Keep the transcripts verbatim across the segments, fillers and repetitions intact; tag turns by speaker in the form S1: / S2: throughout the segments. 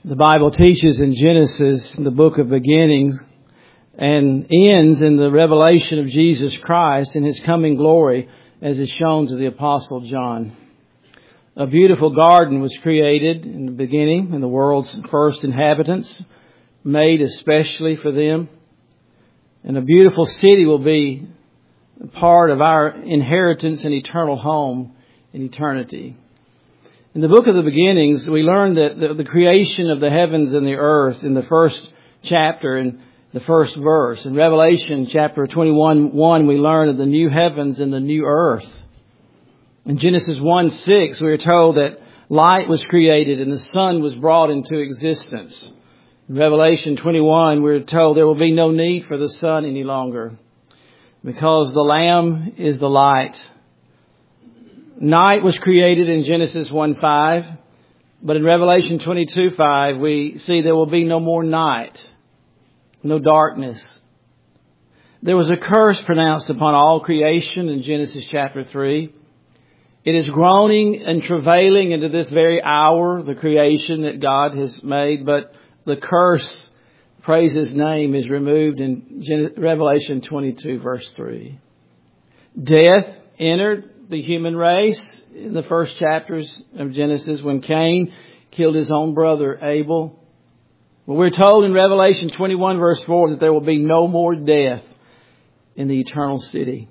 S1: The Bible teaches in Genesis, in the book of beginnings, and ends in the revelation of Jesus Christ and His coming glory, as is shown to the Apostle John. A beautiful garden was created in the beginning, and the world's first inhabitants, made especially for them. And a beautiful city will be part of our inheritance and eternal home in eternity. In the book of the beginnings, we learn that the, the creation of the heavens and the earth in the first chapter and the first verse. In Revelation chapter twenty-one, one, we learn of the new heavens and the new earth. In Genesis one six, we are told that light was created and the sun was brought into existence. In Revelation twenty-one, we're told there will be no need for the sun any longer, because the Lamb is the light. Night was created in Genesis one five, but in Revelation twenty-two five, we see there will be no more night, no darkness. There was a curse pronounced upon all creation in Genesis chapter three. It is groaning and travailing into this very hour, the creation that God has made, but the curse, praise His name, is removed in Revelation twenty-two verse three. Death entered the human race in the first chapters of Genesis when Cain killed his own brother Abel. Well, we're told in Revelation twenty-one verse four that there will be no more death in the eternal city.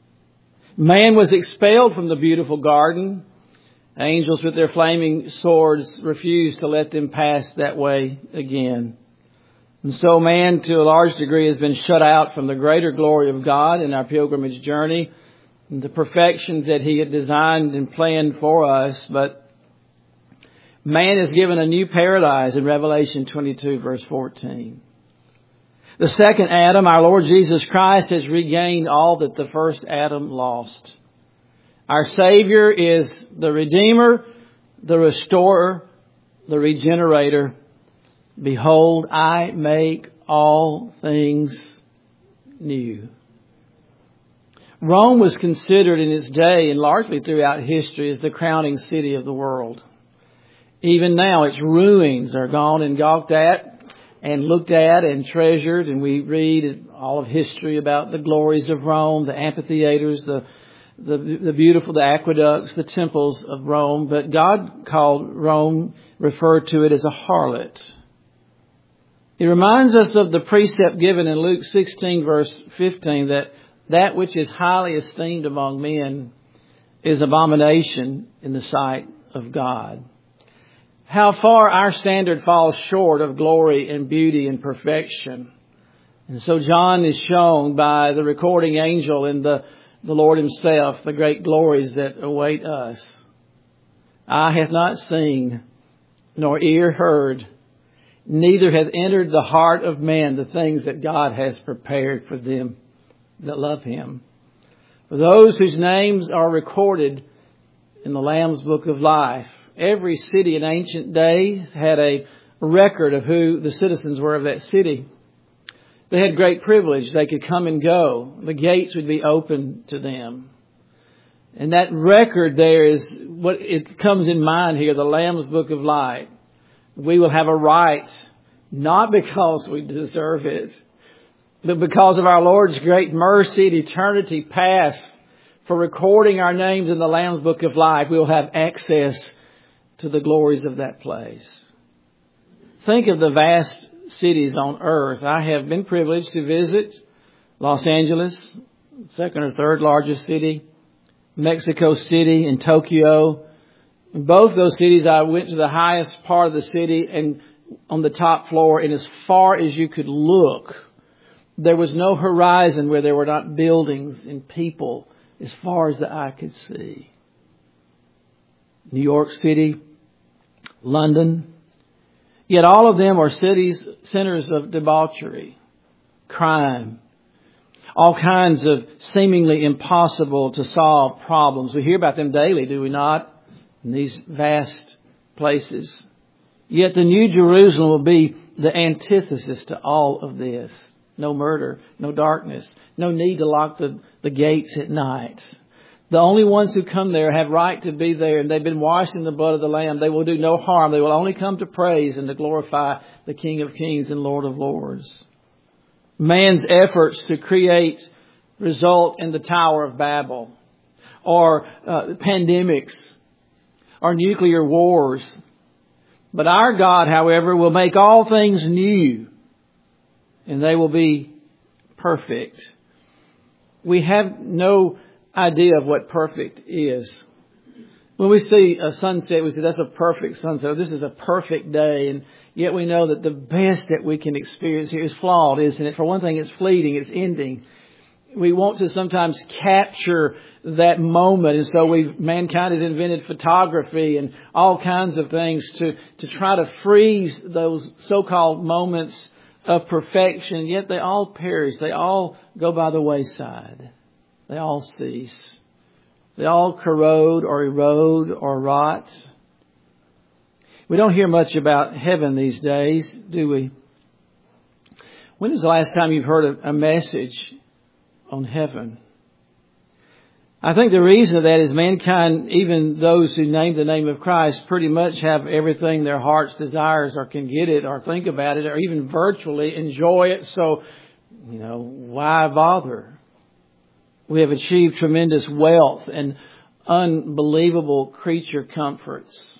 S1: Man was expelled from the beautiful garden. Angels with their flaming swords refused to let them pass that way again. And so man, to a large degree, has been shut out from the greater glory of God in our pilgrimage journey, and the perfections that He had designed and planned for us. But man is given a new paradise in Revelation twenty-two verse fourteen. The second Adam, our Lord Jesus Christ, has regained all that the first Adam lost. Our Savior is the Redeemer, the Restorer, the Regenerator. Behold, I make all things new. Rome was considered in its day and largely throughout history as the crowning city of the world. Even now its ruins are gone and gawked at and looked at and treasured, and we read all of history about the glories of Rome, the amphitheaters, the, the, the beautiful, the aqueducts, the temples of Rome. But God called Rome, referred to it as a harlot. It reminds us of the precept given in Luke sixteen verse fifteen that that which is highly esteemed among men is abomination in the sight of God. How far our standard falls short of glory and beauty and perfection. And so John is shown by the recording angel and the, the Lord Himself the great glories that await us. Eye hath not seen, nor ear heard, neither hath entered the heart of man the things that God has prepared for them that love Him. For those whose names are recorded in the Lamb's Book of Life. Every city in ancient days had a record of who the citizens were of that city. They had great privilege. They could come and go. The gates would be open to them. And that record there is what it comes in mind here, the Lamb's Book of Life. We will have a right, not because we deserve it, but because of our Lord's great mercy and eternity past, for recording our names in the Lamb's Book of Life, we will have access to the glories of that place. Think of the vast cities on earth. I have been privileged to visit Los Angeles, second or third largest city, Mexico City and Tokyo. In both those cities, I went to the highest part of the city and on the top floor, and as far as you could look, there was no horizon where there were not buildings and people as far as the eye could see. New York City, London. Yet all of them are cities, centers of debauchery, crime, all kinds of seemingly impossible to solve problems. We hear about them daily, do we not? In these vast places. Yet the New Jerusalem will be the antithesis to all of this. No murder, no darkness, no need to lock the, the gates at night. The only ones who come there have right to be there, and they've been washed in the blood of the Lamb. They will do no harm. They will only come to praise and to glorify the King of Kings and Lord of Lords. Man's efforts to create result in the Tower of Babel, or uh, pandemics, or nuclear wars. But our God, however, will make all things new, and they will be perfect. We have no idea of what perfect is. When we see a sunset, we say that's a perfect sunset. This is a perfect day. And yet we know that the best that we can experience here is flawed, isn't it? For one thing, it's fleeting, it's ending. We want to sometimes capture that moment. And so we mankind has invented photography and all kinds of things to, to try to freeze those so-called moments of perfection. Yet they all perish. They all go by the wayside. They all cease. They all corrode or erode or rot. We don't hear much about heaven these days, do we? When is the last time you've heard a message on heaven? I think the reason of that is mankind, even those who name the name of Christ, pretty much have everything their heart's desires or can get it or think about it or even virtually enjoy it. So, you know, why bother? We have achieved tremendous wealth and unbelievable creature comforts.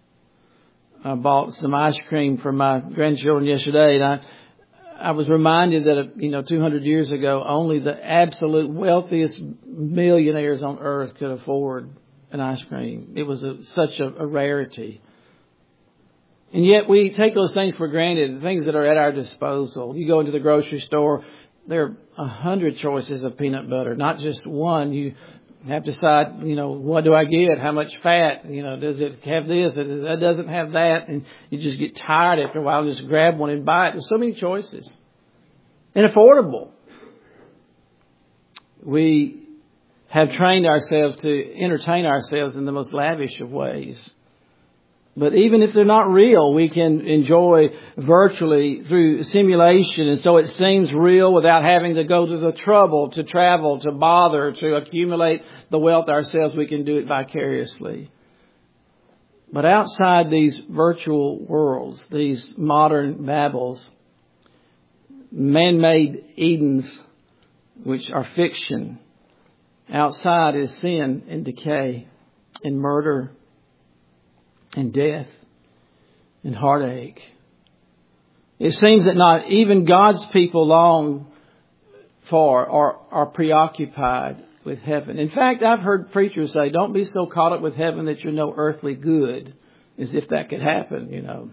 S1: I bought some ice cream for my grandchildren yesterday, and I, I was reminded that, you know, two hundred years ago, only the absolute wealthiest millionaires on earth could afford an ice cream. It was a, such a, a rarity. And yet we take those things for granted, things that are at our disposal. You go into the grocery store, there are a hundred choices of peanut butter, not just one. You have to decide, you know, what do I get? How much fat? You know, does it have this? That doesn't have that. And you just get tired after a while. Just grab one and buy it. There's so many choices. And affordable. We have trained ourselves to entertain ourselves in the most lavish of ways. But even if they're not real, we can enjoy virtually through simulation. And so it seems real without having to go to the trouble to travel, to bother, to accumulate the wealth ourselves. We can do it vicariously. But outside these virtual worlds, these modern Babels, man-made Edens, which are fiction, outside is sin and decay and murder and death and heartache. It seems that not even God's people long for or are preoccupied with heaven. In fact, I've heard preachers say, don't be so caught up with heaven that you're no earthly good, as if that could happen, you know.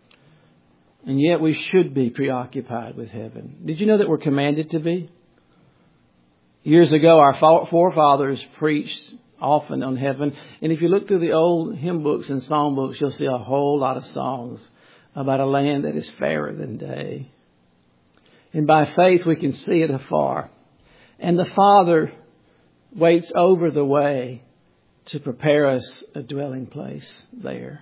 S1: And yet we should be preoccupied with heaven. Did you know that we're commanded to be? Years ago, our forefathers preached often on heaven. And if you look through the old hymn books and song books, you'll see a whole lot of songs about a land that is fairer than day. And by faith, we can see it afar. And the Father waits over the way to prepare us a dwelling place there.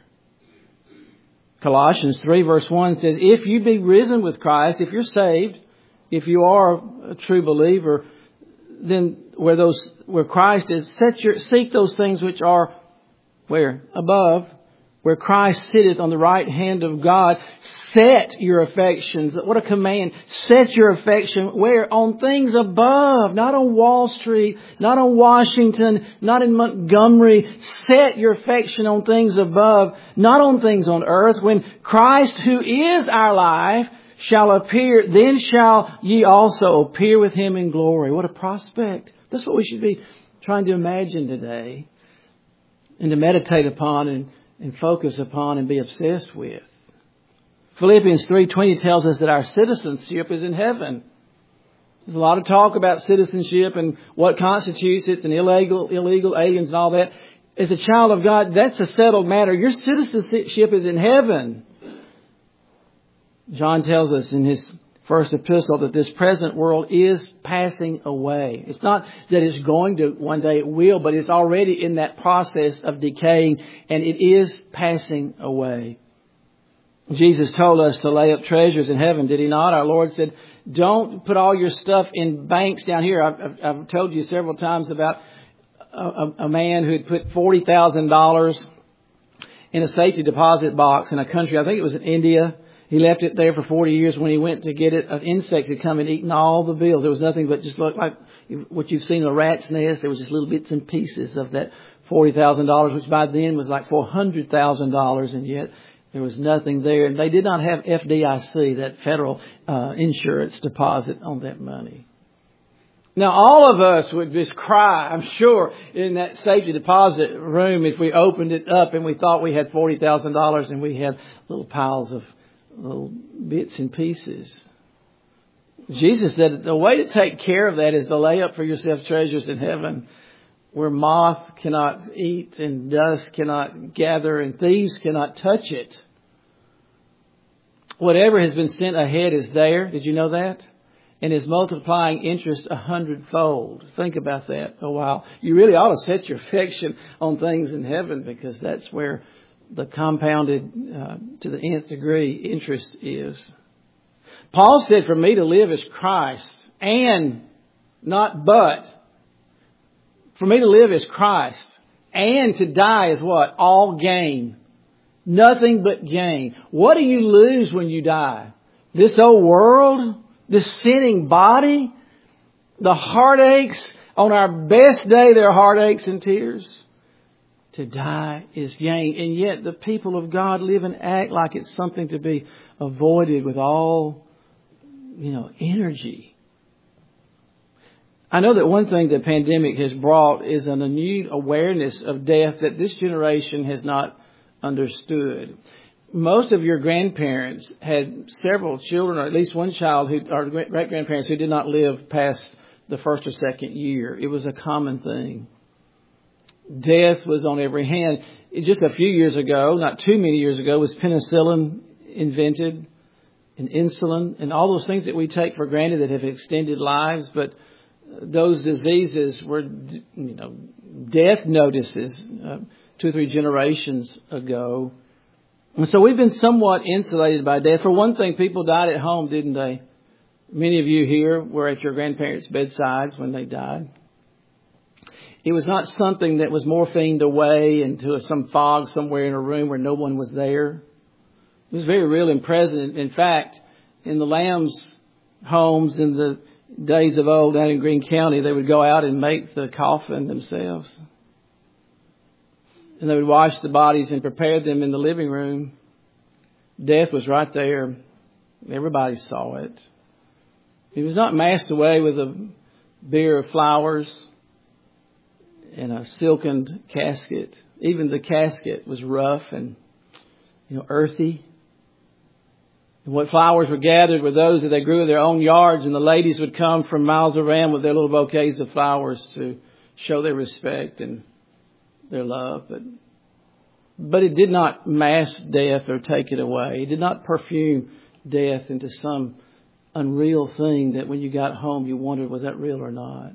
S1: Colossians three verse one says, if you be risen with Christ, if you're saved, if you are a true believer, then where those where Christ is, set your seek those things which are where? Above, where Christ sitteth on the right hand of God. Set your affections. What a command. Set your affection where? On things above, not on Wall Street, not on Washington, not in Montgomery. Set your affection on things above, not on things on earth. When Christ, who is our life, shall appear, then shall ye also appear with Him in glory. What a prospect. That's what we should be trying to imagine today and to meditate upon and, and focus upon and be obsessed with. Philippians three twenty tells us that our citizenship is in heaven. There's a lot of talk about citizenship and what constitutes it and illegal, illegal aliens and all that. As a child of God, that's a settled matter. Your citizenship is in heaven. John tells us in his first epistle that this present world is passing away. It's not that it's going to, one day it will, but it's already in that process of decaying, and it is passing away. Jesus told us to lay up treasures in heaven, did He not? Our Lord said, don't put all your stuff in banks down here. I've, I've told you several times about a, a man who had put forty thousand dollars in a safety deposit box in a country, I think it was in India. He left it there for forty years. When he went to get it, an insect had come and eaten all the bills. There was nothing but just looked like what you've seen in a rat's nest. There was just little bits and pieces of that forty thousand dollars, which by then was like four hundred thousand dollars, and yet there was nothing there. And they did not have F D I C, that federal uh, insurance deposit on that money. Now, all of us would just cry, I'm sure, in that safety deposit room if we opened it up and we thought we had forty thousand dollars and we had little piles of little bits and pieces. Jesus said the way to take care of that is to lay up for yourself treasures in heaven, where moth cannot eat and dust cannot gather and thieves cannot touch it. Whatever has been sent ahead is there. Did you know that? And is multiplying interest a hundredfold. Think about that a while. You really ought to set your affection on things in heaven, because that's where the compounded uh, to the nth degree interest is. Paul said, for me to live is Christ, and not but. For me to live is Christ, and to die is what? All gain. Nothing but gain. What do you lose when you die? This old world? This sinning body? The heartaches? On our best day, there are heartaches and tears. To die is gain. And yet the people of God live and act like it's something to be avoided with all, you know, energy. I know that one thing the pandemic has brought is an renewed awareness of death that this generation has not understood. Most of your grandparents had several children, or at least one child, who, or great-grandparents who did not live past the first or second year. It was a common thing. Death was on every hand. Just a few years ago, not too many years ago, was penicillin invented, and insulin, and all those things that we take for granted that have extended lives. But those diseases were, you know, death notices uh, two or three generations ago. And so we've been somewhat insulated by death. For one thing, people died at home, didn't they? Many of you here were at your grandparents' bedsides when they died. It was not something that was morphined away into some fog somewhere in a room where no one was there. It was very real and present. In fact, in the Lamb's homes in the days of old down in Greene County, they would go out and make the coffin themselves. And they would wash the bodies and prepare them in the living room. Death was right there. Everybody saw it. It was not masked away with a bier of flowers and a silken casket. Even the casket was rough and, you know, earthy. And what flowers were gathered were those that they grew in their own yards, and the ladies would come from miles around with their little bouquets of flowers to show their respect and their love. But but it did not mask death or take it away. It did not perfume death into some unreal thing that when you got home you wondered, was that real or not?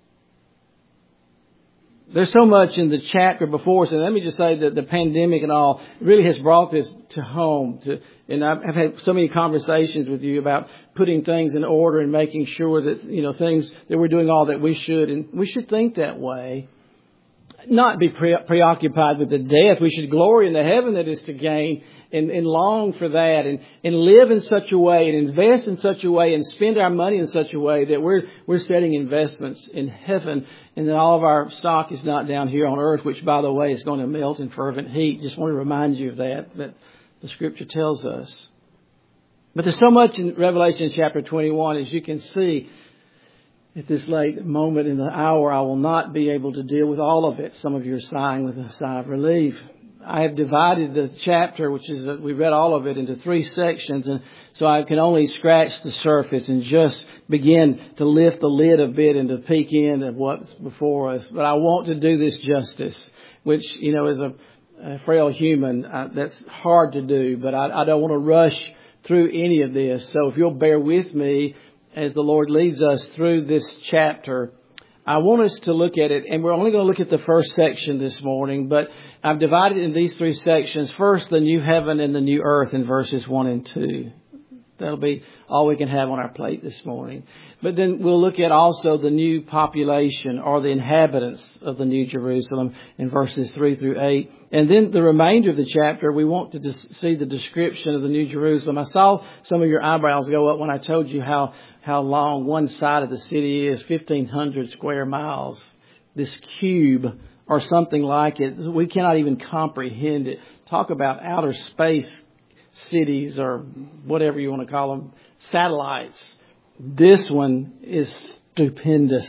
S1: There's so much in the chapter before us, and let me just say that the pandemic and all really has brought this to home. To, and I've had so many conversations with you about putting things in order and making sure that, you know, things that we're doing all that we should, and we should think that way. Not be pre- preoccupied with the death. We should glory in the heaven that is to gain, and, and long for that, and, and live in such a way, and invest in such a way, and spend our money in such a way that we're we're setting investments in heaven, and that all of our stock is not down here on earth, which, by the way, is going to melt in fervent heat. Just want to remind you of that, that the Scripture tells us. But there's so much in Revelation chapter twenty-one, as you can see. At this late moment in the hour, I will not be able to deal with all of it. Some of you are sighing with a sigh of relief. I have divided the chapter, which is, we read all of it, into three sections. And so I can only scratch the surface and just begin to lift the lid a bit and to peek in at what's before us. But I want to do this justice, which, you know, as a, a frail human, I, that's hard to do. But I, I don't want to rush through any of this. So if you'll bear with me as the Lord leads us through this chapter, I want us to look at it, and we're only going to look at the first section this morning, but I've divided it in these three sections. First, the new heaven and the new earth in verses one and two. That'll be all we can have on our plate this morning. But then we'll look at also the new population or the inhabitants of the New Jerusalem in verses three through eight. And then the remainder of the chapter, we want to dis- see the description of the New Jerusalem. I saw some of your eyebrows go up when I told you how, how long one side of the city is, fifteen hundred square miles. This cube or something like it. We cannot even comprehend it. Talk about outer space cities or whatever you want to call them, satellites. This one is stupendous.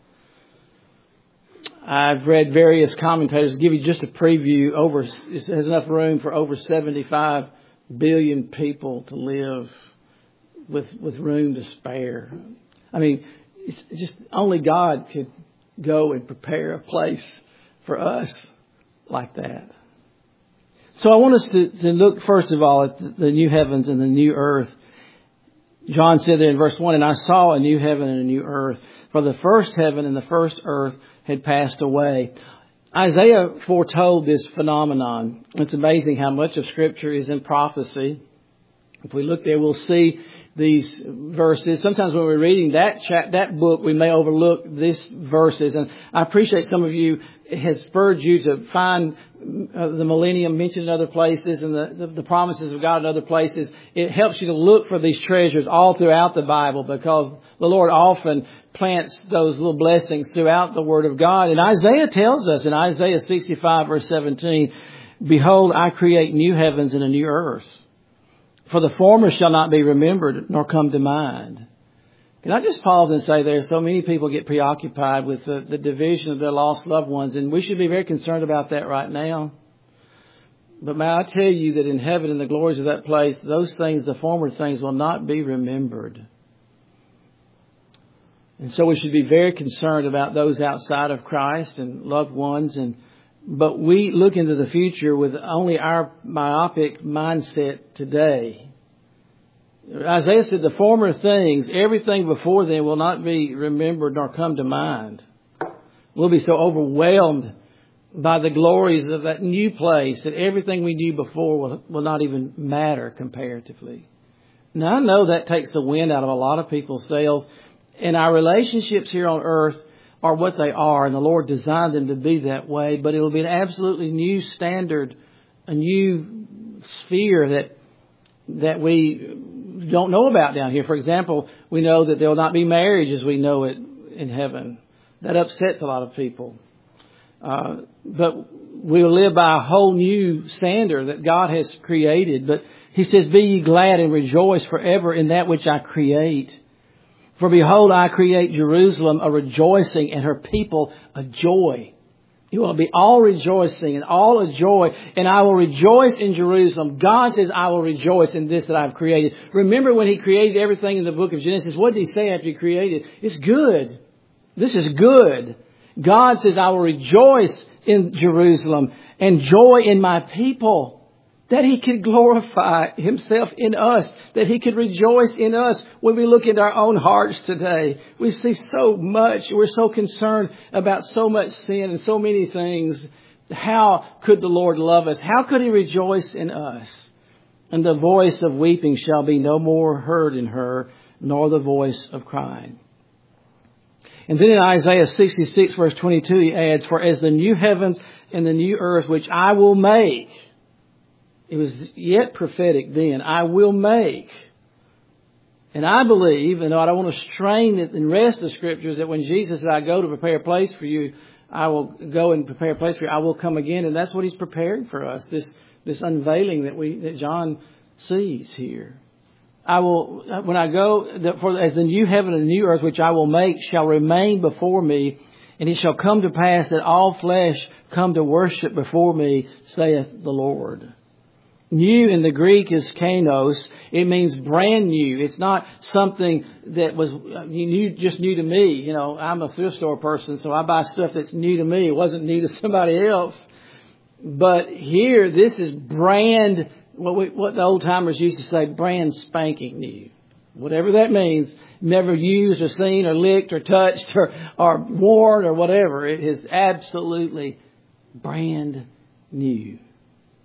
S1: I've read various commentators give you just a preview. Over, it has enough room for over seventy-five billion people to live with with room to spare. I mean, it's just only God could go and prepare a place for us like that. So I want us to, to look first of all at the, the new heavens and the new earth. John said there in verse one, and I saw a new heaven and a new earth, for the first heaven and the first earth had passed away. Isaiah foretold this phenomenon. It's amazing how much of Scripture is in prophecy. If we look there, we'll see these verses. Sometimes when we're reading that cha- that book, we may overlook these verses. And I appreciate some of you, it has spurred you to find uh, the millennium mentioned in other places and the, the, the promises of God in other places. It helps you to look for these treasures all throughout the Bible, because the Lord often plants those little blessings throughout the Word of God. And Isaiah tells us in Isaiah sixty-five verse seventeen, behold, I create new heavens and a new earth. For the former shall not be remembered, nor come to mind. Can I just pause and say there, so many people get preoccupied with the, the division of their lost loved ones, and we should be very concerned about that right now. But may I tell you that in heaven, in the glories of that place, those things, the former things, will not be remembered. And so we should be very concerned about those outside of Christ and loved ones. And But we look into the future with only our myopic mindset today. Isaiah said the former things, everything before them will not be remembered nor come to mind. We'll be so overwhelmed by the glories of that new place that everything we knew before will, will not even matter comparatively. Now I know that takes the wind out of a lot of people's sails. And our relationships here on earth are what they are, and the Lord designed them to be that way. But it will be an absolutely new standard, a new sphere that that we don't know about down here. For example, we know that there will not be marriage as we know it in heaven. That upsets a lot of people. Uh, but we'll live by a whole new standard that God has created. But He says, be ye glad and rejoice forever in that which I create. For behold, I create Jerusalem a rejoicing and her people a joy. You will be all rejoicing and all a joy, and I will rejoice in Jerusalem. God says, I will rejoice in this that I've created. Remember when He created everything in the book of Genesis, what did He say after He created? It's good. This is good. God says, I will rejoice in Jerusalem and joy in my people. That He could glorify Himself in us. That He could rejoice in us when we look into our own hearts today. We see so much. We're so concerned about so much sin and so many things. How could the Lord love us? How could He rejoice in us? And the voice of weeping shall be no more heard in her, nor the voice of crying. And then in Isaiah sixty-six verse twenty-two, He adds, for as the new heavens and the new earth which I will make. It was yet prophetic then. I will make. And I believe, and I don't want to strain it and rest the Scriptures, that when Jesus said, I go to prepare a place for you, I will go and prepare a place for you. I will come again. And that's what He's preparing for us. This, this unveiling that we, that John sees here. I will, when I go, for as the new heaven and the new earth which I will make shall remain before me, and it shall come to pass that all flesh come to worship before me, saith the Lord. New in the Greek is kainos. It means brand new. It's not something that was new, just new to me. You know, I'm a thrift store person, so I buy stuff that's new to me. It wasn't new to somebody else. But here, this is brand, what, we, what the old timers used to say, brand spanking new. Whatever that means, never used or seen or licked or touched or, or worn or whatever. It is absolutely brand new.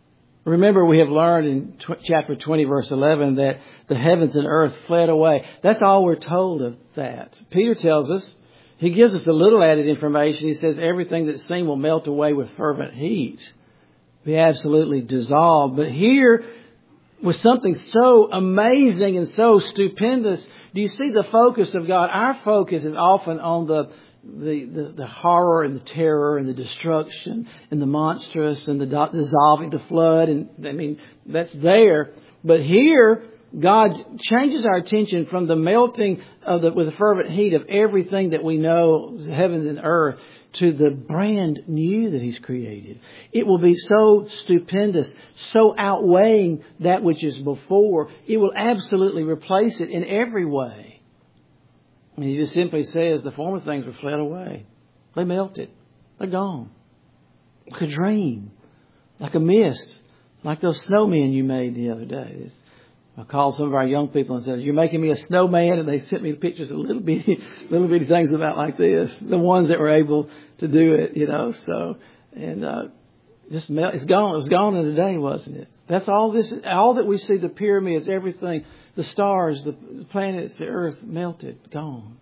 S1: Remember, we have learned in tw- chapter twenty, verse eleven, that the heavens and earth fled away. That's all we're told of that. Peter tells us, he gives us a little added information. He says everything that's seen will melt away with fervent heat, be absolutely dissolved. But here was something so amazing and so stupendous. Do you see the focus of God? Our focus is often on the The, the, the horror and the terror and the destruction and the monstrous and the do- dissolving, the flood. And I mean, that's there. But here, God changes our attention from the melting of the, with the fervent heat of everything that we know, heaven and earth, to the brand new that He's created. It will be so stupendous, so outweighing that which is before. It will absolutely replace it in every way. And He just simply says the former things were fled away. They melted. They're gone. Like a dream. Like a mist. Like those snowmen you made the other day. I called some of our young people and said, "You're making me a snowman," and they sent me pictures of little bitty, little bitty things about like this. The ones that were able to do it, you know. So, and uh, just melt. It's gone. It was gone in a day, wasn't it? That's all this. All that we see, the pyramids, everything. The stars, the planets, the earth melted, gone.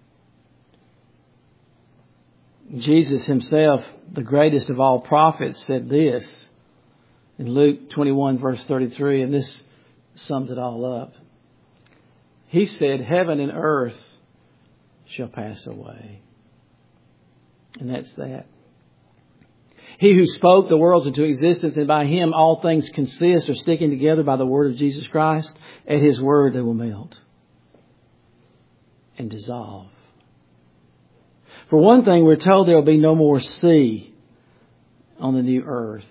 S1: Jesus Himself, the greatest of all prophets, said this in Luke twenty-one, verse thirty-three, and this sums it all up. He said, "Heaven and earth shall pass away." And that's that. He who spoke the worlds into existence, and by Him all things consist, are sticking together by the word of Jesus Christ. At His word they will melt and dissolve. For one thing, we're told there will be no more sea on the new earth.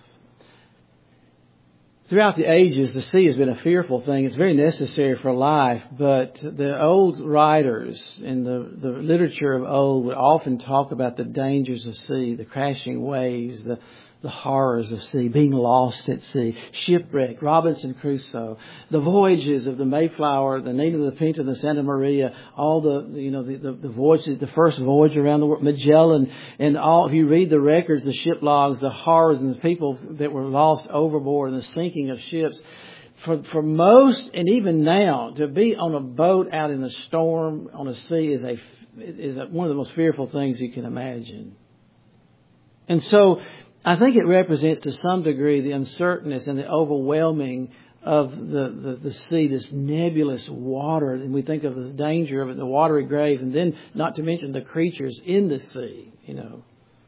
S1: Throughout the ages, the sea has been a fearful thing. It's very necessary for life, but the old writers in the, the literature of old would often talk about the dangers of sea, the crashing waves, the, the horrors of sea, being lost at sea, shipwreck, Robinson Crusoe, the voyages of the Mayflower, the Nina, the Pinta, the Santa Maria, all the, you know, the, the, the voyages, the first voyage around the world, Magellan, and all, if you read the records, the ship logs, the horrors and the people that were lost overboard and the sinking of ships. For, for most, and even now, to be on a boat out in a storm on a sea is a, is a, one of the most fearful things you can imagine. And so, I think it represents to some degree the uncertainness and the overwhelming of the, the, the sea, this nebulous water. And we think of the danger of it, the watery grave, and then not to mention the creatures in the sea, you know.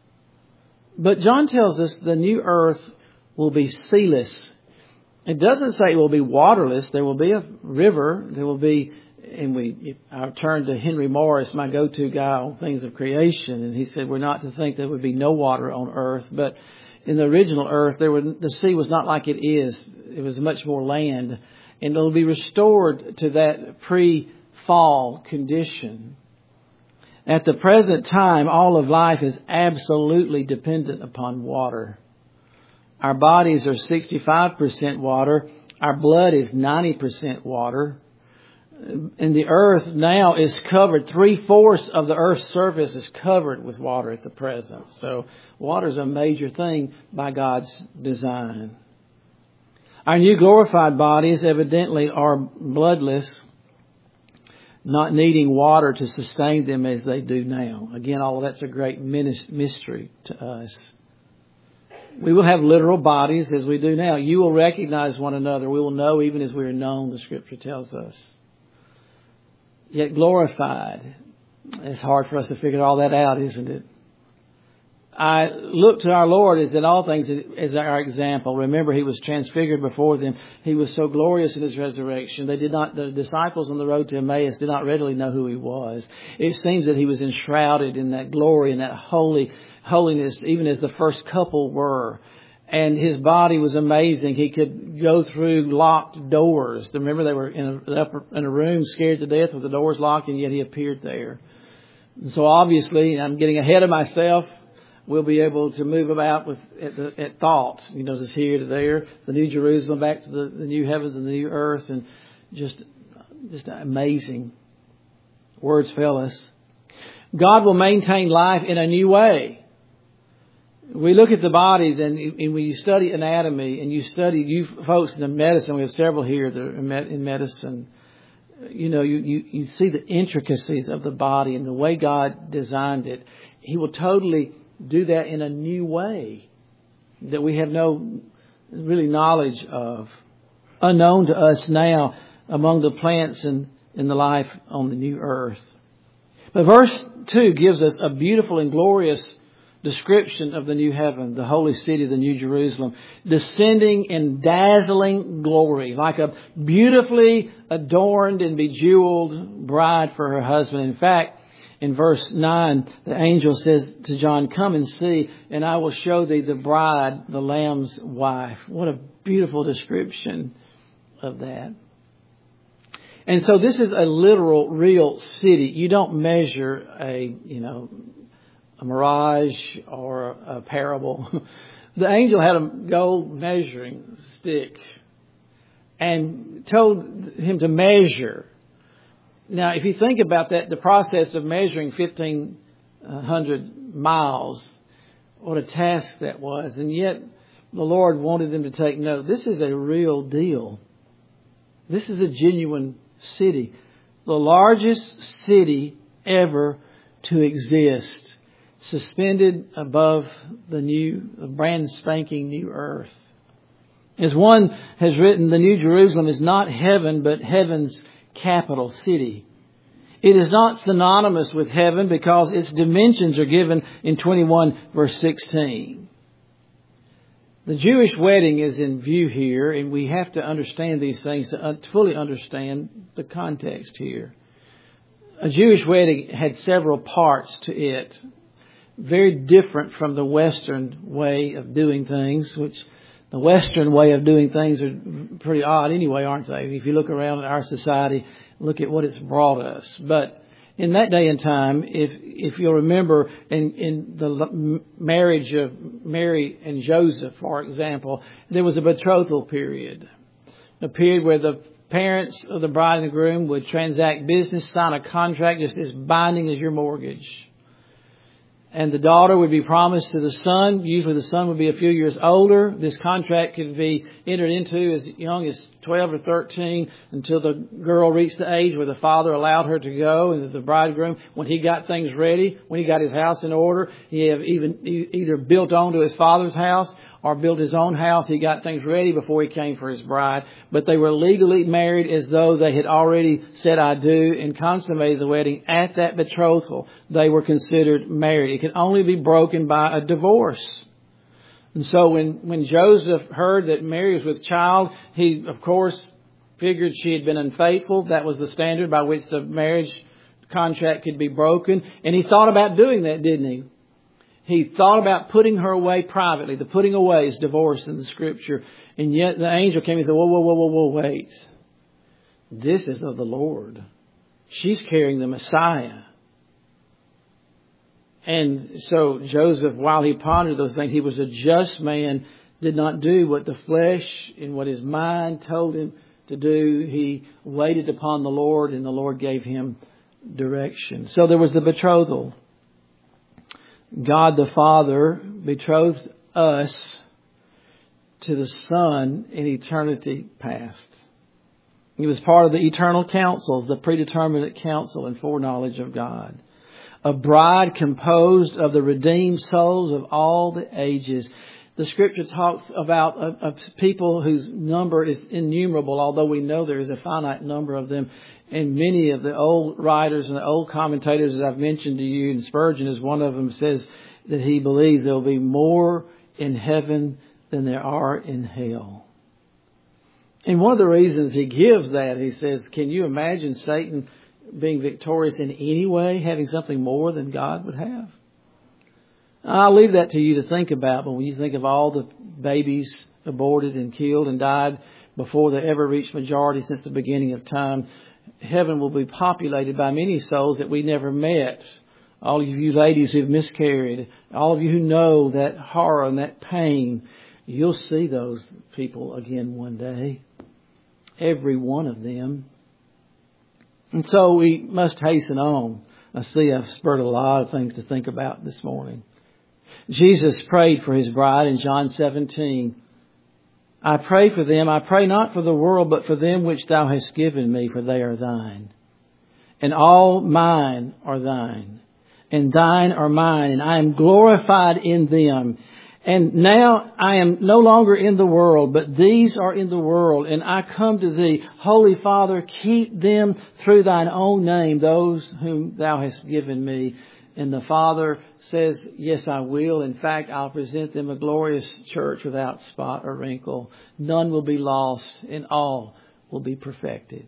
S1: But John tells us the new earth will be sealess. It doesn't say it will be waterless. There will be a river. There will be, and we, I turn to Henry Morris, my go-to guy on things of creation, and he said we're not to think there would be no water on earth, but in the original earth, there would, the sea was not like it is. It was much more land, and it'll be restored to that pre-fall condition. At the present time, all of life is absolutely dependent upon water. Our bodies are sixty-five percent water. Our blood is ninety percent water. And the earth now is covered. Three-fourths of the earth's surface is covered with water at the present. So water is a major thing by God's design. Our new glorified bodies evidently are bloodless, not needing water to sustain them as they do now. Again, all of that's a great mystery to us. We will have literal bodies as we do now. You will recognize one another. We will know even as we are known, the Scripture tells us. Yet glorified. It's hard for us to figure all that out, isn't it? I look to our Lord as in all things as our example. Remember, He was transfigured before them. He was so glorious in His resurrection. They did not, the disciples on the road to Emmaus did not readily know who He was. It seems that He was enshrouded in that glory and that holy holiness, even as the first couple were. And His body was amazing. He could go through locked doors. Remember, they were in a, upper, in a room scared to death with the doors locked, and yet He appeared there. And so obviously, I'm getting ahead of myself. We'll be able to move about with at, the, at thought. You know, just here to there, the New Jerusalem back to the, the new heavens and the new earth, and just, just amazing. Words fail us. God will maintain life in a new way. We look at the bodies, and, and when you study anatomy, and you study, you folks in the medicine, we have several here that are in medicine, you know, you, you, you see the intricacies of the body and the way God designed it. He will totally do that in a new way that we have no really knowledge of, unknown to us now among the plants and in the life on the new earth. But verse two gives us a beautiful and glorious description of the new heaven, the holy city, the new Jerusalem, descending in dazzling glory, like a beautifully adorned and bejeweled bride for her husband. In fact, in verse nine, the angel says to John, "Come and see, and I will show thee the bride, the Lamb's wife." What a beautiful description of that. And so this is a literal, real city. You don't measure a, you know, a mirage or a parable. The angel had a gold measuring stick and told him to measure. Now, if you think about that, the process of measuring fifteen hundred miles, what a task that was. And yet the Lord wanted them to take note. This is a real deal. This is a genuine city. The largest city ever to exist. Suspended above the new, the brand spanking new earth. As one has written, the New Jerusalem is not heaven, but heaven's capital city. It is not synonymous with heaven because its dimensions are given in twenty-one verse sixteen. The Jewish wedding is in view here, and we have to understand these things to fully understand the context here. A Jewish wedding had several parts to it, very different from the Western way of doing things, which the Western way of doing things are pretty odd anyway, aren't they? If you look around at our society, look at what it's brought us. But in that day and time, if if you'll remember, in, in the marriage of Mary and Joseph, for example, there was a betrothal period. A period where the parents of the bride and the groom would transact business, sign a contract just as binding as your mortgage. And the daughter would be promised to the son. Usually the son would be a few years older. This contract could be entered into as young as twelve or thirteen until the girl reached the age where the father allowed her to go. And the bridegroom, when he got things ready, when he got his house in order, he have even either built onto his father's house or built his own house. He got things ready before he came for his bride. But they were legally married as though they had already said "I do" and consummated the wedding. At that betrothal, they were considered married. It could only be broken by a divorce. And so when, when Joseph heard that Mary was with child, he, of course, figured she had been unfaithful. That was the standard by which the marriage contract could be broken. And he thought about doing that, didn't he? He thought about putting her away privately. The putting away is divorce in the Scripture. And yet the angel came and said, whoa, whoa, whoa, whoa, whoa, wait. This is of the Lord. She's carrying the Messiah. And so Joseph, while he pondered those things, he was a just man, did not do what the flesh and what his mind told him to do. He waited upon the Lord, and the Lord gave him direction. So there was the betrothal. God the Father betrothed us to the Son in eternity past. He was part of the eternal counsels, the predeterminate counsel and foreknowledge of God. A bride composed of the redeemed souls of all the ages. The Scripture talks about a, a people whose number is innumerable, although we know there is a finite number of them. And many of the old writers and the old commentators, as I've mentioned to you, and Spurgeon is one of them, says that he believes there will be more in heaven than there are in hell. And one of the reasons he gives that, he says, can you imagine Satan being victorious in any way, having something more than God would have? I'll leave that to you to think about, but when you think of all the babies aborted and killed and died before they ever reached majority since the beginning of time, heaven will be populated by many souls that we never met. All of you ladies who've miscarried, all of you who know that horror and that pain, you'll see those people again one day. Every one of them. And so we must hasten on. I see I've spurred a lot of things to think about this morning. Jesus prayed for His bride in John seventeen. I pray for them. I pray not for the world, but for them which Thou hast given me, for they are Thine. And all mine are Thine. And Thine are mine. And I am glorified in them. And now I am no longer in the world, but these are in the world. And I come to Thee. Holy Father, keep them through Thine own name, those whom Thou hast given me. And the Father says, yes, I will. In fact, I'll present them a glorious church without spot or wrinkle. None will be lost, and all will be perfected.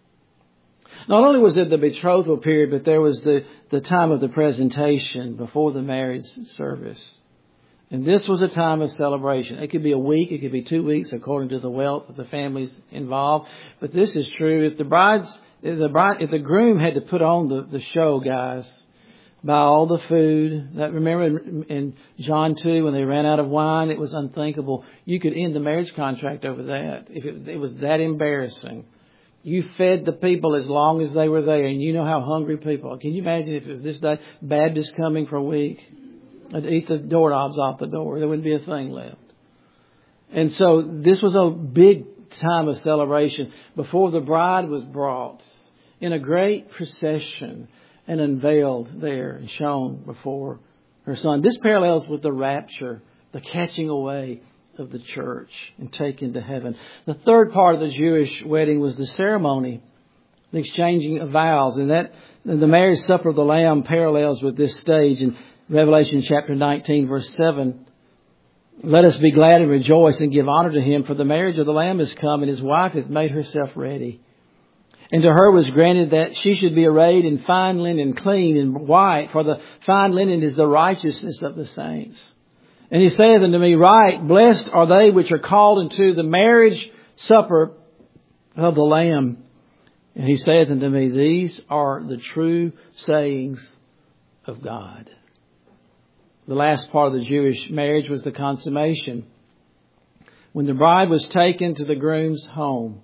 S1: Not only was it the betrothal period, but there was the, the time of the presentation before the marriage service. And this was a time of celebration. It could be a week, it could be two weeks, according to the wealth of the families involved. But this is true. If the bride's, if the bride, if the groom had to put on the, the show, guys, buy all the food. That remember in, in John two, when they ran out of wine, it was unthinkable. You could end the marriage contract over that. If it, it was that embarrassing. You fed the people as long as they were there, and you know how hungry people are. Can you imagine if it was this day, Baptists coming for a week? I'd eat the doorknobs off the door. There wouldn't be a thing left. And so this was a big time of celebration before the bride was brought in a great procession and unveiled there and shown before her Son. This parallels with the rapture, the catching away of the church and taken to heaven. The third part of the Jewish wedding was the ceremony, the exchanging of vows. And that the marriage supper of the Lamb parallels with this stage in Revelation chapter nineteen, verse seven. Let us be glad and rejoice and give honor to Him, for the marriage of the Lamb is come, and His wife hath made herself ready. And to her was granted that she should be arrayed in fine linen, clean and white, for the fine linen is the righteousness of the saints. And He saith unto me, Right, blessed are they which are called into the marriage supper of the Lamb. And He saith unto me, These are the true sayings of God. The last part of the Jewish marriage was the consummation. When the bride was taken to the groom's home,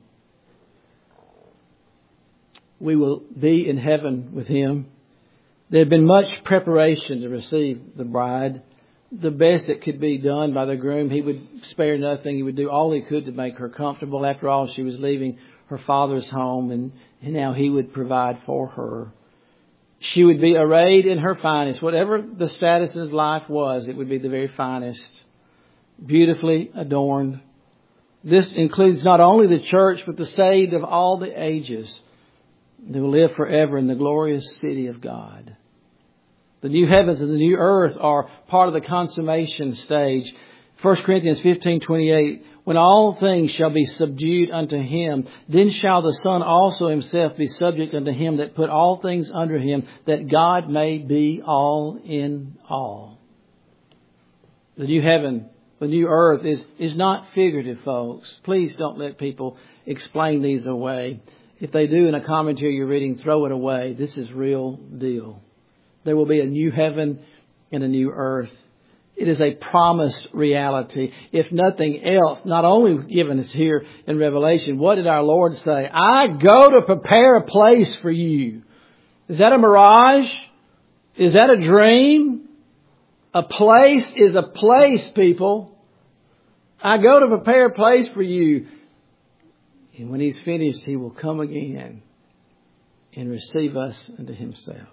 S1: we will be in heaven with Him. There had been much preparation to receive the bride. The best that could be done by the groom. He would spare nothing. He would do all he could to make her comfortable. After all, she was leaving her father's home, and, and now he would provide for her. She would be arrayed in her finest. Whatever the status of life was, it would be the very finest. Beautifully adorned. This includes not only the church, but the saved of all the ages. They will live forever in the glorious city of God. The new heavens and the new earth are part of the consummation stage. First Corinthians fifteen twenty-eight. When all things shall be subdued unto Him, then shall the Son also Himself be subject unto Him that put all things under Him, that God may be all in all. The new heaven, the new earth is, is not figurative, folks. Please don't let people explain these away. If they do in a commentary you're reading, throw it away. This is real deal. There will be a new heaven and a new earth. It is a promised reality. If nothing else, not only given us here in Revelation, what did our Lord say? I go to prepare a place for you. Is that a mirage? Is that a dream? A place is a place, people. I go to prepare a place for you. And when He's finished, He will come again and receive us unto Himself.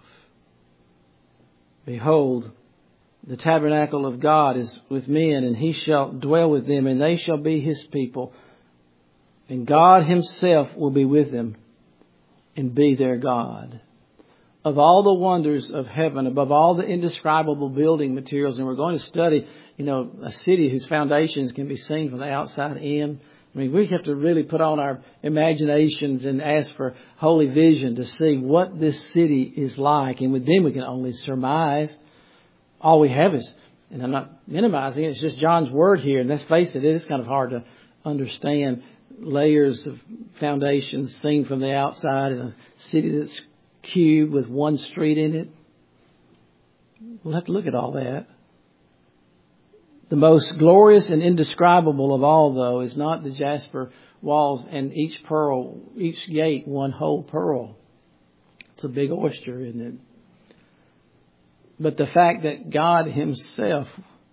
S1: Behold, the tabernacle of God is with men, and He shall dwell with them, and they shall be His people. And God Himself will be with them and be their God. Of all the wonders of heaven, above all the indescribable building materials, and we're going to study, you know, a city whose foundations can be seen from the outside in. I mean, we have to really put on our imaginations and ask for holy vision to see what this city is like. And with them, we can only surmise. All we have is, and I'm not minimizing it, it's just John's word here. And let's face it, it is kind of hard to understand layers of foundations seen from the outside in a city that's cubed with one street in it. We'll have to look at all that. The most glorious and indescribable of all, though, is not the jasper walls and each pearl, each gate, one whole pearl. It's a big oyster, isn't it? but the fact that God Himself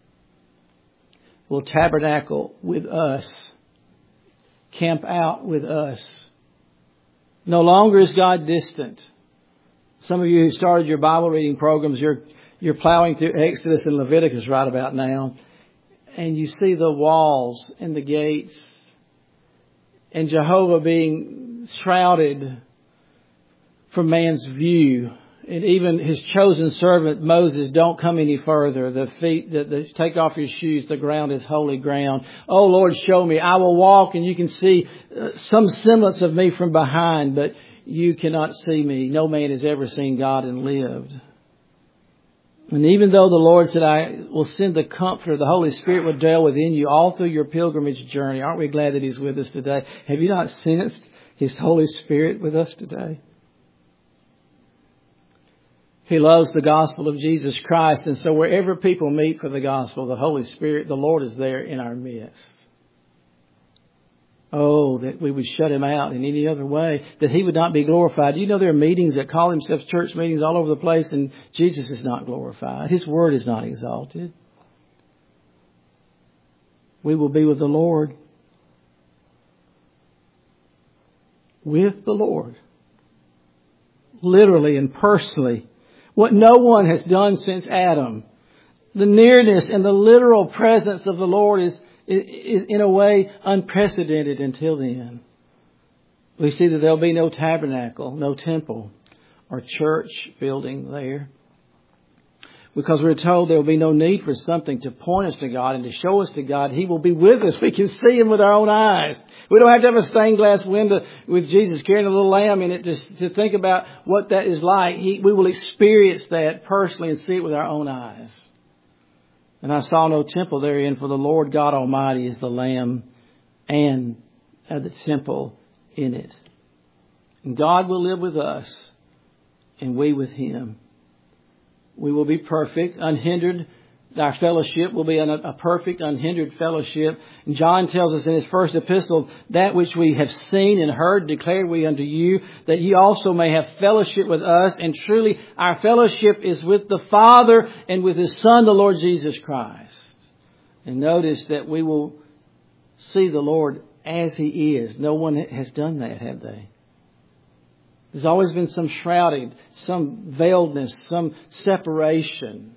S1: will tabernacle with us, camp out with us. No longer is God distant. Some of you who started your Bible reading programs, you're you're plowing through Exodus and Leviticus right about now, and you see the walls and the gates, and Jehovah being shrouded from man's view. And even His chosen servant Moses, don't come any further. The feet, the, the, take off your shoes. The ground is holy ground. Oh Lord, show me. I will walk, and you can see uh, some semblance of me from behind, but you cannot see me. No man has ever seen God and lived. And even though the Lord said, I will send the Comforter, the Holy Spirit will dwell within you all through your pilgrimage journey. Aren't we glad that He's with us today? Have you not sensed His Holy Spirit with us today? He loves the gospel of Jesus Christ. And so wherever people meet for the gospel, the Holy Spirit, the Lord is there in our midst. Oh, that we would shut Him out in any other way, that He would not be glorified. Do you know there are meetings that call themselves church meetings all over the place, and Jesus is not glorified. His word is not exalted. We will be with the Lord. With the Lord. Literally and personally. What no one has done since Adam. The nearness and the literal presence of the Lord is, is, is in a way unprecedented until then. We see that there'll be no tabernacle, no temple or church building there. Because we're told there will be no need for something to point us to God and to show us to God. He will be with us. We can see Him with our own eyes. We don't have to have a stained glass window with Jesus carrying a little lamb in it to, to think about what that is like. He, we will experience that personally and see it with our own eyes. And I saw no temple therein, for the Lord God Almighty is the Lamb and the temple in it. And God will live with us and we with Him. We will be perfect, unhindered. Our fellowship will be a perfect, unhindered fellowship. And John tells us in his first epistle, that which we have seen and heard declare we unto you, that ye also may have fellowship with us. And truly our fellowship is with the Father and with His Son, the Lord Jesus Christ. And notice that we will see the Lord as He is. No one has done that, have they? There's always been some shrouding, some veiledness, some separation.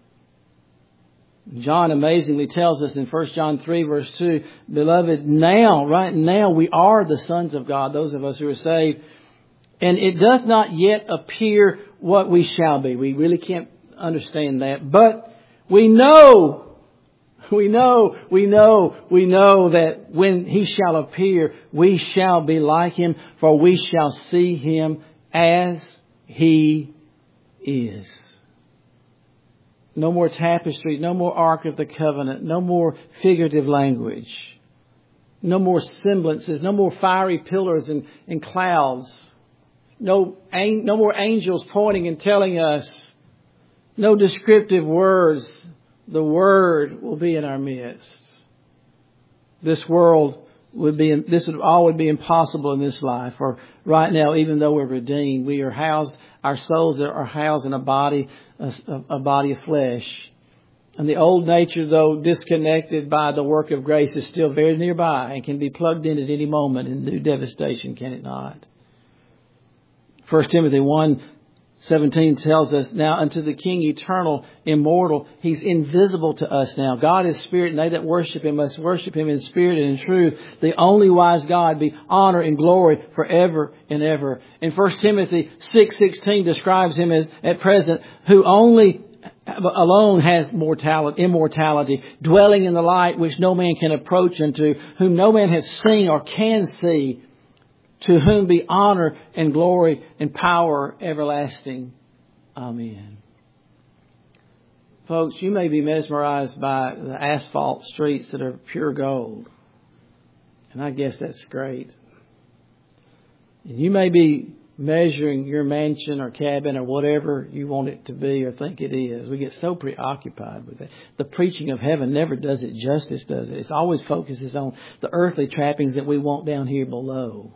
S1: John amazingly tells us in First John three verse two, Beloved, now, right now, we are the sons of God, those of us who are saved. And it doth not yet appear what we shall be. We really can't understand that. But we know, we know, we know, we know that when He shall appear, we shall be like Him, for we shall see Him as He is. No more tapestry, no more Ark of the Covenant, no more figurative language, no more semblances, no more fiery pillars and, and clouds, no, no more angels pointing and telling us, no descriptive words. The Word will be in our midst. This world would be, this would all would be impossible in this life. Or right now, even though we're redeemed, we are housed, our souls are housed in a body, a, a body of flesh. And the old nature, though disconnected by the work of grace, is still very nearby and can be plugged in at any moment and do devastation, can it not? First Timothy one seventeen tells us, Now unto the King eternal, immortal, He's invisible to us now. God is spirit, and they that worship Him must worship Him in spirit and in truth. The only wise God be honor and glory forever and ever. In First Timothy six sixteen describes Him as at present, who only alone has mortality, immortality, dwelling in the light which no man can approach unto, whom no man hath seen or can see, to whom be honor and glory and power everlasting. Amen. Folks, you may be mesmerized by the asphalt streets that are pure gold. And I guess that's great. And you may be measuring your mansion or cabin or whatever you want it to be or think it is. We get so preoccupied with it. The preaching of heaven never does it justice, does it? It always focuses on the earthly trappings that we want down here below.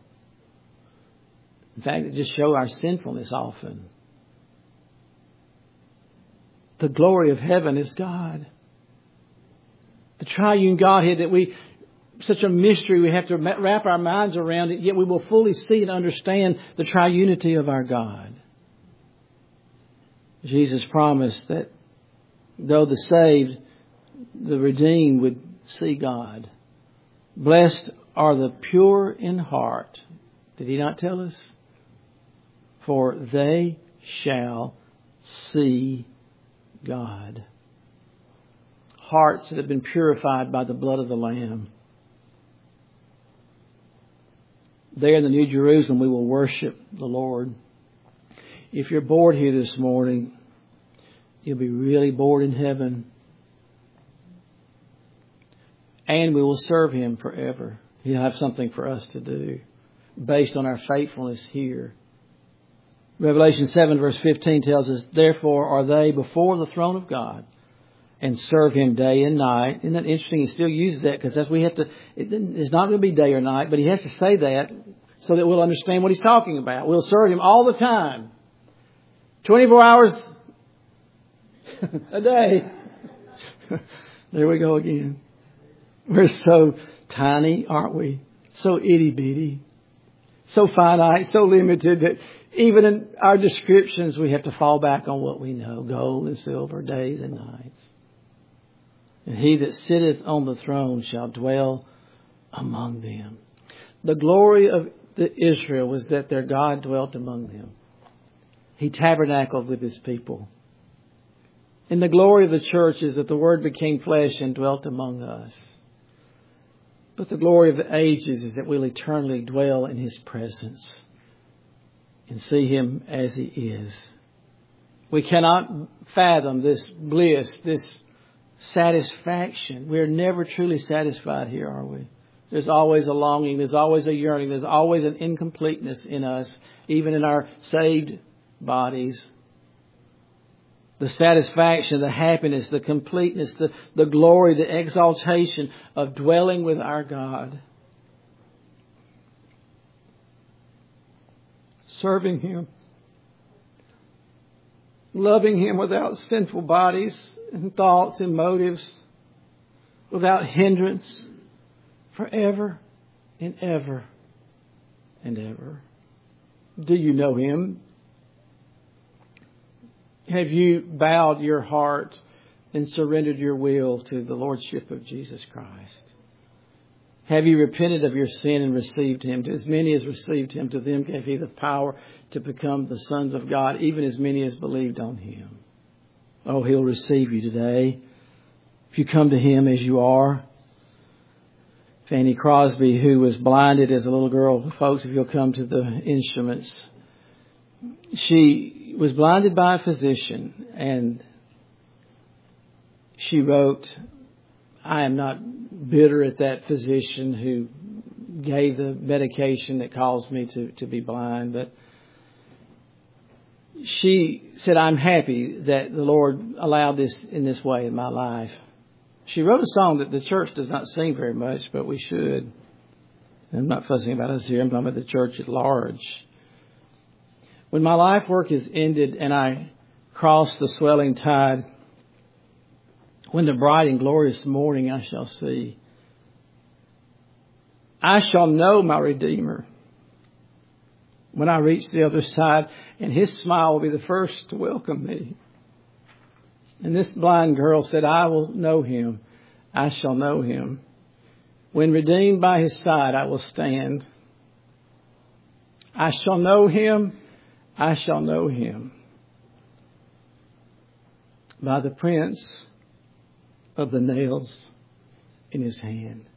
S1: In fact, it just shows our sinfulness often. The glory of heaven is God. The triune Godhead that we, such a mystery, we have to wrap our minds around it, yet we will fully see and understand the triunity of our God. Jesus promised that though the saved, the redeemed would see God. Blessed are the pure in heart. Did He not tell us? For they shall see God. Hearts that have been purified by the blood of the Lamb. There in the New Jerusalem, we will worship the Lord. If you're bored here this morning, you'll be really bored in heaven. And we will serve Him forever. He'll have something for us to do based on our faithfulness here. Revelation seven verse fifteen tells us, therefore are they before the throne of God and serve Him day and night. Isn't that interesting? He still uses that because that's we have to. It, it's not going to be day or night, but He has to say that so that we'll understand what He's talking about. We'll serve Him all the time, twenty-four hours a day. There we go again. We're so tiny, aren't we? So itty bitty, so finite, so limited that even in our descriptions we have to fall back on what we know: gold and silver, days and nights. And He that sitteth on the throne shall dwell among them. The glory of the Israel was that their God dwelt among them. He tabernacled with His people. And the glory of the church is that the Word became flesh and dwelt among us. But the glory of the ages is that we'll eternally dwell in His presence and see Him as He is. We cannot fathom this bliss, this satisfaction. We're never truly satisfied here, are we? There's always a longing. There's always a yearning. There's always an incompleteness in us, even in our saved bodies. The satisfaction, the happiness, the completeness, the, the glory, the exaltation of dwelling with our God. Serving Him. Loving Him without sinful bodies and thoughts and motives. Without hindrance. Forever and ever and ever. Do you know Him? Have you bowed your heart and surrendered your will to the Lordship of Jesus Christ? Have you repented of your sin and received Him? To as many as received Him, to them gave He the power to become the sons of God, even as many as believed on Him. Oh, He'll receive you today. If you come to Him as you are. Fanny Crosby, who was blinded as a little girl, folks, if you'll come to the instruments, she was blinded by a physician, and she wrote, I am not bitter at that physician who gave the medication that caused me to, to be blind, but she said, I'm happy that the Lord allowed this in this way in my life. She wrote a song that the church does not sing very much, but we should. I'm not fussing about us here. I'm talking about the church at large. When my life work is ended and I cross the swelling tide, when the bright and glorious morning I shall see, I shall know my Redeemer when I reach the other side, and His smile will be the first to welcome me. And this blind girl said, I will know Him. I shall know Him. When redeemed by His side, I will stand. I shall know Him. I shall know Him by the prints of the nails in His hand.